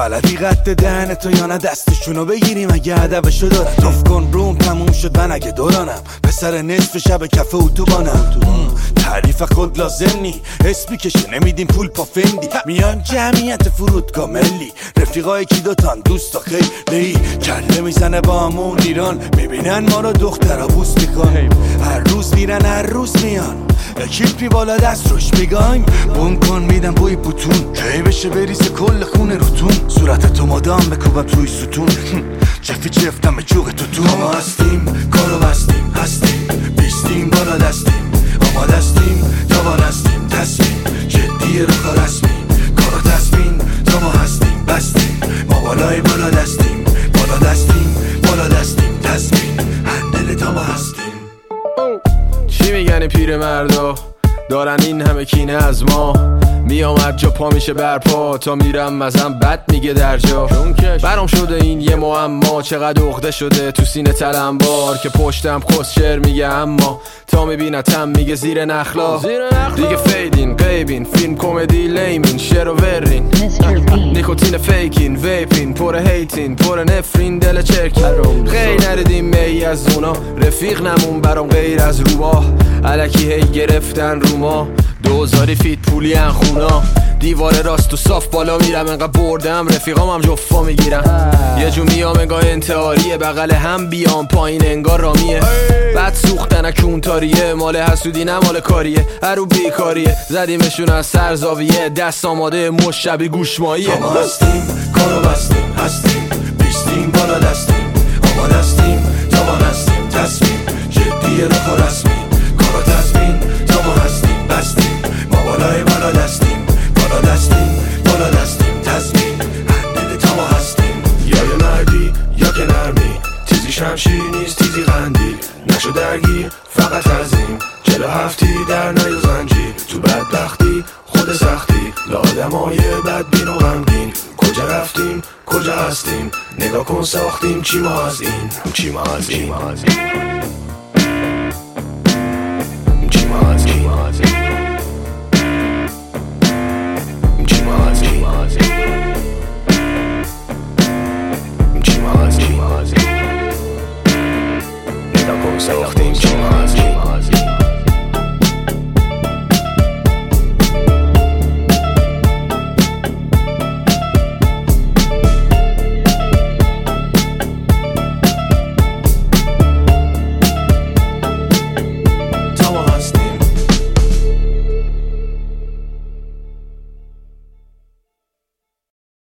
بلدی قد دهن تو یا نه دستشونو بگیریم اگه هدفشو دارن. توف کن روم تموم شد من اگه دورانم پسر نصف شب کف اتوبانم. تعریف خود لازم نی اسمی کشه نمیدیم پول پا فندی. میان جمعیت فرودگاه ملی رفیقای کی دوتان دوستا خیلی کله میزنه با همون ایران. میبینن ما رو دخترها بوس میکن هر روز میرن هر روز میان کیپی بالا دست روش میگایم بون کن میدم بوی بوتون کی بشه بریزه کل خونه روتون صورت تو مادام بکوبم توی ستون جفی جفتم به جوغ تو ما هستیم کارو بستیم هستیم بیستیم بالا دستیم آماده هستیم جوان هستیم تصمیم جدیه رو کار رسمی کارو تصمیم تا ما هستیم بستیم ما بالای بالا دستیم بالا دستیم بالا دستیم تصمیم هندل تا ما هستیم. چی میگن پیر مردا دارن این همه کینه از ما میامد جا پا میشه برپا تا میرم مزم بد میگه در جا برام شده این یه معما چقدر عقده شده تو سینه تلمبار که پشتم کسشر میگه اما تا میبینتم میگه زیر نخلا دیگه فیدین قیبین فیلم کمدی لیمین شعر و ورین نیکوتین فیکین ویپین پر هیتین پر نفرین دل چرکین خیلی نردیم می از اونا رفیق نمون برام غیر از روباه الکی هی گرفتن رو ما 2000 فیت پولی ان خونا دیوار راست و صاف بالا میرم انقدر بردم رفیقام هم جفا میگیرم یه جو میام انگاه انتحاریه بغل هم بیام پایین انگار رامیه بعد سوختن کونتاریه مال حسودی نه مال کاریه هرو بیکاریه زدیمشون از سر زاویه دست آماده مشبی گوشماییه ما هستیم کارو بستیم هستیم بیستیم بالا دستیم آماده هستیم جوان هستیم تصمیم جدیه رو کار رسمی کارو تصمیم تا ما هستیم بستیم ما بالای بالا دستیم بالا دستیم بالا دستیم تصمیم هندل تا ما هستیم. یا یه مردی یا که نرمی تیزی شمشیر نیست تیزی قندیل نشو درگیر فقط عظیم 47 در نیو زنجیر تو بدبختی خود سختی لآدمای بدبین و غمگین کجا رفتیم کجا هستیم نگاه کن ساختیم چی ما از این چی ما از این چی ما از